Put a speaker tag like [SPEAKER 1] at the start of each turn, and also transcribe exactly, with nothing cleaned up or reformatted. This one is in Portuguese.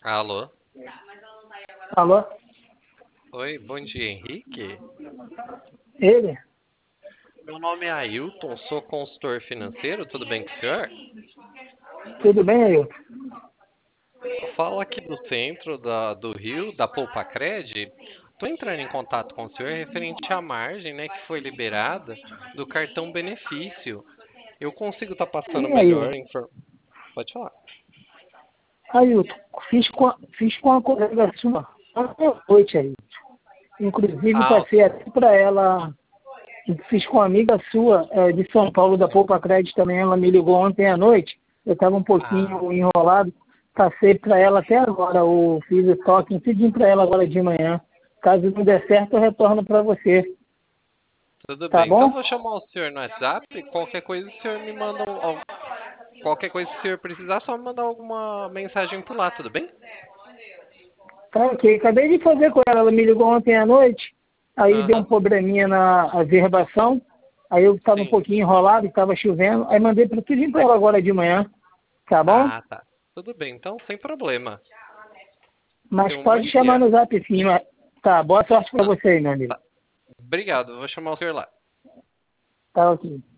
[SPEAKER 1] Alô?
[SPEAKER 2] Alô?
[SPEAKER 1] Oi, bom dia, Henrique.
[SPEAKER 2] Ele?
[SPEAKER 1] Meu nome é Ailton, sou consultor financeiro, tudo bem com o senhor?
[SPEAKER 2] Tudo bem, Ailton?
[SPEAKER 1] Eu falo aqui do centro da- do Rio, da Poupa Cred. Estou entrando em contato com o senhor referente à margem, né, que foi liberada do cartão benefício. Eu consigo estar passando
[SPEAKER 2] Sim,
[SPEAKER 1] melhor
[SPEAKER 2] Ailton.
[SPEAKER 1] informação. Pode falar.
[SPEAKER 2] Ailton, fiz com, a, fiz com a colega sua ontem à noite, Ailton. Inclusive,
[SPEAKER 1] Ah,
[SPEAKER 2] passei até para ela, fiz com uma amiga sua é, de São Paulo, da Poupa Credit também, ela me ligou ontem à noite, eu estava um
[SPEAKER 1] ah,
[SPEAKER 2] pouquinho enrolado, passei para ela até agora, o fiz o toque, pedi para ela agora de manhã. Caso não der certo, eu retorno para você,
[SPEAKER 1] tudo
[SPEAKER 2] tá
[SPEAKER 1] bem. Então
[SPEAKER 2] bom?
[SPEAKER 1] eu vou chamar o senhor no WhatsApp. Qualquer coisa o senhor me manda um, al- qualquer coisa que o senhor precisar, só me mandar alguma mensagem por lá, tudo bem?
[SPEAKER 2] Tá ok, acabei de fazer com ela, ela me ligou ontem à noite, aí deu um
[SPEAKER 1] Aham,
[SPEAKER 2] probleminha na averbação, aí eu estava um
[SPEAKER 1] sim.
[SPEAKER 2] pouquinho enrolado, estava chovendo, aí mandei para tudinho para ela agora de manhã, tá bom?
[SPEAKER 1] Ah, tá. Tudo bem, então sem problema.
[SPEAKER 2] Mas
[SPEAKER 1] Tenha um bom
[SPEAKER 2] pode chamar
[SPEAKER 1] dia.
[SPEAKER 2] no zap sim, mas... Tá, boa sorte para
[SPEAKER 1] Não,
[SPEAKER 2] você aí, meu amigo.
[SPEAKER 1] tá. Obrigado, vou chamar o senhor lá.
[SPEAKER 2] Tá ok.